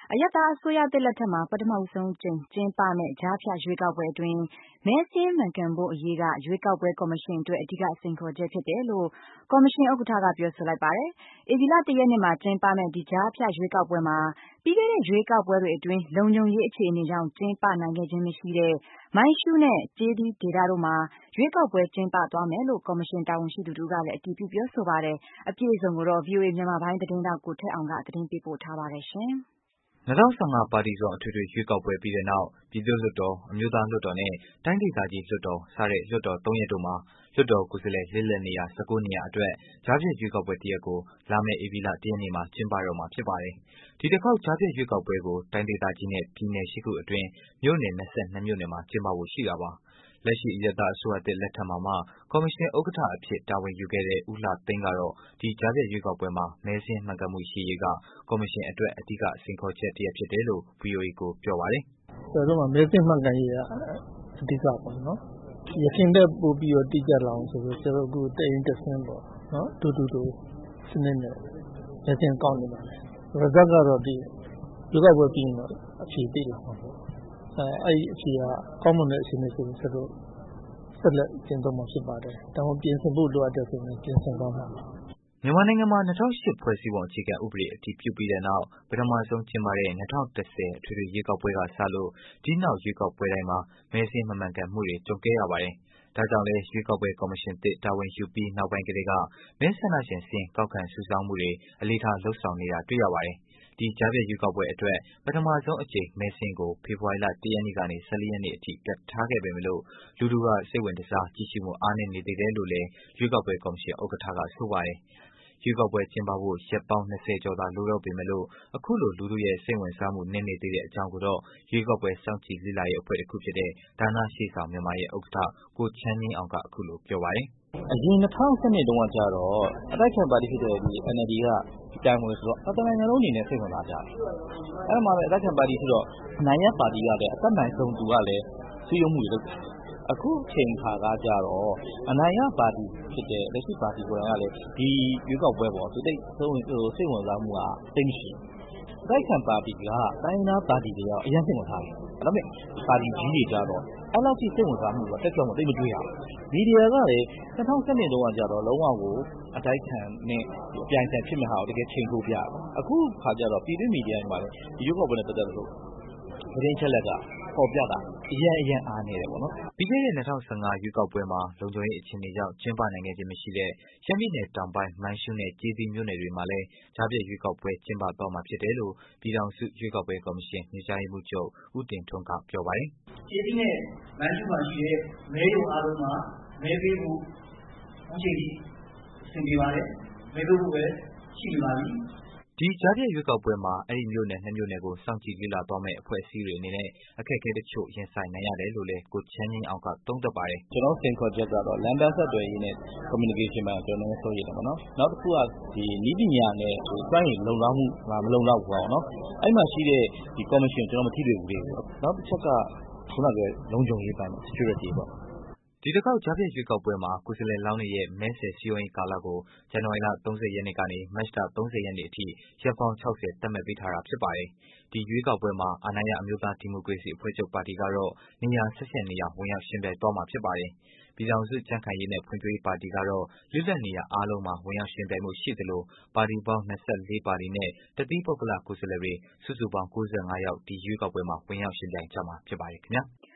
အရပ်သားအစိုးရသစ်လက်ထက်မှာပထမဆုံးကျင်းပမယ့်ကြားဖြတ်ရွေးကောက်ပွဲအတွင်းမဲစာရင်းမှန်ကန်ဖို့အရေးကရွေးကောက်ပွဲကော်မရှင်အတွက်အဓိကစိန်ခေါ်ချက်ဖြစ်တယ်လို့ကော်မရှင်ဥက္ကဋ္ဌကပြောဆိုလိုက်ပါတယ်။ဧပြီလ 1 ရက်နေ့မှာကျင်းပမယ့်ဒီကြားဖြတ်ရွေးကောက်ပွဲမှာပြီးခဲ့တဲ့ရွေးကောက်ပွဲတွေအတွင်းလုံခြုံရေးအခြေအနေကြောင့်ကျင်းပနိုင်ခဲ့ခြင်းမရှိတဲ့မိုင်းရှူးနဲ့ကျေးသီးဒေသတို့မှာရွေးကောက်ပွဲကျင်းပသွားမယ်လို့ကော်မရှင်တာဝန်ရှိသူတို့ကလည်းအတည်ပြုပြောဆိုပါတယ်။အပြည့်အစုံကိုတော့ VOA မြန်မာပိုင်းသတင်းထောက်ကိုထက်အောင်ကသတင်းပေးပို့ထားပါတယ်ရှင်။ 2015ပါတီစုံအထွေထွေရွေးကောက်ပွဲပြီးတဲ့နောက်ပြည်သူ့လွှတ်တော်အမျိုးသားလွှတ်တော်နဲ့တိုင်းဒေသကြီးလွှတ်တော်စတဲ့လွှတ်တော်3ရပ်တို့မှာလွှတ်တော်ကိုယ်စားလှယ်လစ်လပ်နေရာ19နေရာအတွက်ကြားဖြတ်ရွေးကောက်ပွဲတစ်ရပ်ကိုလာမယ့်ဧပြီလ 1 ရက်နေ့မှာကျင်းပတော့မှာဖြစ်ပါတယ်။ဒီတစ်ခေါက်ကြားဖြတ်ရွေးကောက်ပွဲကိုတိုင်းဒေသကြီးနဲ့ပြည်နယ်8ခုအတွင်းမြို့နယ်22မြို့နယ်မှာကျင်းပဖို့ရှိတာပါ။လက်ရှိအရပ်သားအစိုးရသစ်လက်ထက်မှာမှကော်မရှင်ဥက္ကဋ္ဌအဖြစ်တာဝန်ယူခဲ့တဲ့ဦးလှသိန်းကတော့ဒီကြားဖြတ်ရွေးကောက်ပွဲမှာမဲစာရင်းမှန်ကန်မှုရှိရေးကကော်မရှင်အတွက်အဓိကစိန်ခေါ်ချက်တစ်ရပ်ဖြစ်တယ်လို့ VOA ကိုပြောပါတယ်။ကျွန်တော်တို့မှာမဲစာရင်းမှန်ကန်ရေးကအဓိကပေါ့နော်။ယခင်တဲ့ပို့ပြီးတော့တိကျလာအောင်ဆိုတော့ကျွန်တော်တို့တအိမ်တစ်ဆင်းပေါ့နော်။တူစနစ်နဲ့မဲစာရင်းကောက်နေပါတယ်။ result ကတော့ဒီရွေးကောက်ပွဲပြီးရင်တော့အဖြေသိလာမှာပေါ့။အဲ့ဒီအဖြေကကောင်းမွန်တဲ့အချိန်နဲ့ဆိုရင်ဆက်လက်ကျင်းပမှာဖြစ်ပါတယ်။ဒါမှပြင်ဆင်ဖို့လိုအပ်တဲ့ဆိုရင်ပြင်ဆင်သွားမှာပါ။မြန်မာနိုင်ငံမှာ2008ဖွဲ့စည်းပုံအခြေခံဥပဒေအတည်ပြုပြီးတဲ့နောက်ပထမဆုံးကျင်းပတဲ့2010အထွေထွေရွေးကောက်ပွဲကစလို့ဒီနောက်ရွေးကောက်ပွဲတိုင်းမှာမဲစာရင်းမမှန်ကန်မှုတွေကြုံခဲ့ရပါတယ်။ဒါကြောင့်လည်းရွေးကောက်ပွဲကော်မရှင်သစ်တာဝန်ယူပြီးနောက်ပိုင်းကတည်းကမဲဆန္ဒရှင်စာရင်းကောက်ခံစုဆောင်းမှုတွေအလေးထားလုပ်ဆောင်နေတာတွေ့ရပါတယ်။ဒီကြားဖြတ်ရွေးကောက်ပွဲအတွက်ပထမဆုံးအကြိမ်မဲစာရင်းကိုဖေဖော်ဝါရီလ 1 ရက်နေ့ကနေ14ရက်နေ့အထိကပ်ထားခဲ့ပေမဲ့လို့လူထုကစိတ်ဝင်တစားကြည့်ရှုမှုအားနည်းနေသေးတယ်လို့လည်းရွေးကောက်ပွဲကော်မရှင်ဥက္ကဋ္ဌကဆိုပါတယ်။ရွေးကောက်ပွဲကျင်းပဖို့ရက်ပေါင်း20ကျော်သာလိုတော့ပေမဲ့လို့အခုလိုလူထုရဲ့စိတ်ဝင်စားမှုနည်းနေသေးတဲ့အကြောင်းကိုတော့ရွေးကောက်ပွဲစောင့်ကြည့်လေ့လာရေးအဖွဲ့တစ်ခုဖြစ်တဲ့ဒါနရှေ့ဆောင်မြန်မာရဲ့ဥက္ကဋ္ဌကိုချမ်းငင်းအောင်ကအခုလိုပြောပါတယ်။အရင်2012တုန်းကကြတော့အတိုက်ခံပါတီဖြစ်တဲ့ဒီ NLD ကတိုင်ဝင်ဆိုတော့တနိုင်ငံလုံးအနေနဲ့စိတ်ဝင်စားကြတယ်။အဲ့မှာပဲအတိုက်ခံပါတီဆိုတော့နိုင်ရပါတီကလည်းအသက်နိုင်ဆုံးသူကလည်းစည်းရုံးမှုတွေလုပ်တယ်။အခုချိန်ခါကကြတော့အနိုင်ရပါတီဖြစ်တဲ့လက်ရှိပါတီကိုယ်တိုင်ကလည်းဒီရွေးကောက်ပွဲပေါ်သူစိတ်ဝင်စားမှုကတိတ်မရှိဘူး။တိုက်ခံပါတီကတိုင်းနာပါတီတွေရောအရင်စိတ်ဝင်စားတယ်။ဒါပေမဲ့ပါတီကြီးတွေကြတော့အဲ့လောက်ကြီးစိတ်ဝင်စားမှုကတက်ကြွမှုတိတ်မတွေ့ရဘူး။မီဒီယာကလည်း2012တုန်းကကြတော့လုံးဝကိုအတိုက်ခံနဲ့ပြိုင်ဆိုင်ဖြစ်မဲ့ဟာကိုတကယ်ချိန်ထိုးပြတယ်။အခုခါကြတော့ပြည်တွင်းမီဒီယာတွေမှာလည်းဒီရွေးကောက်ပွဲနဲ့ပတ်သက်လို့သတင်းချက်လက်ကပေါ်ပြတာအရင်အားနေတယ်ပေါ့နော်။ပြီးခဲ့တဲ့2015ရွေးကောက်ပွဲမှာလုံခြုံရေးအခြေအနေကြောင့်ကျင်းပနိုင်ခဲ့ခြင်းမရှိတဲ့ရှမ်းပြည်နယ်တောင်ပိုင်းမိုင်းရှူးနဲ့ကျေးသီးမြို့နယ်တွေမှာလည်းကြားဖြတ်ရွေးကောက်ပွဲကျင်းပသွားမှာဖြစ်တယ်လို့ပြည်ထောင်စုရွေးကောက်ပွဲကော်မရှင်ညွှန်ကြားရေးမှူးချုပ်ဦးတင်ထွန်းကပြောပါတယ်။ကျေးသီးနဲ့မိုင်းရှူးမှာရှိတဲ့မဲရုံအားလုံးမှာမဲပေးဖို့အခုချိန်ထိအဆင်ပြေပါတယ်။မဲပေးဖို့ပဲရှိနေပါပြီ။ဒီကြားဖြတ်ရွေးကောက်ပွဲမှာအဲ့ဒီမြို့နယ်2မြို့နယ်ကိုစောင့်ကြည့်လေ့လာသွားမယ့်အဖွဲ့အစည်းတွေအနေနဲ့အခက်အခဲတချို့ရင်ဆိုင်နိုင်ရတယ်လို့လည်းကိုချမ်းငင်းအောင်ကသုံးသပ်ပါတယ်။ကျွန်တော်စိန်ခေါ်ချက်ကတော့လမ်းပန်းဆက်သွယ်ရေးနဲ့ communication မှာကျွန်တော်စိုးရိမ်တယ်ပေါ့နော်။နောက်တစ်ခုကဒီနည်းပညာနဲ့စွမ်းရည်လုံလောက်မှုမလုံလောက်ဘူးပေါ့နော်။အဲ့မှာရှိတဲ့ဒီ commission ကျွန်တော်မထိတွေ့ဘူးလေ။နောက်တစ်ချက်ကခုနကလုံခြုံရေးပိုင်း security ပေါ့။ဒီတစ်ခေါက်ကြားဖြတ်ရွေးကောက်ပွဲမှာကိုယ်စားလှယ်လောင်းတွေရဲ့မဲဆွယ်စည်းရုံးရေးကာလကိုဇန်နဝါရီလ30ရက်နေ့ကနေမတ်လ30ရက်နေ့အထိရက်ပေါင်း60သတ်မှတ်ပေးထားတာဖြစ်ပါတယ်။ဒီရွေးကောက်ပွဲမှာအာဏာရအမျိုးသားဒီမိုကရေစီအဖွဲ့ချုပ်ပါတီကတော့နေရာ18နေရာဝင်ရောက်ယှဉ်ပြိုင်သွားမှာဖြစ်ပါတယ်။ပြည်ထောင်စုကြံ့ခိုင်ရေးနဲ့ဖွံ့ဖြိုးရေးပါတီကတော့လွတ်လပ်နေရာအားလုံးမှာဝင်ရောက်ယှဉ်ပြိုင်မှုရှိသလိုပါတီပေါင်း24ပါတီနဲ့တသီးပုဂ္ဂလကိုယ်စားလှယ်တွေစုစုပေါင်း95ယောက်ဒီရွေးကောက်ပွဲမှာဝင်ရောက်ယှဉ်ပြိုင်ကြမှာဖြစ်ပါတယ်ခင်ဗျာ။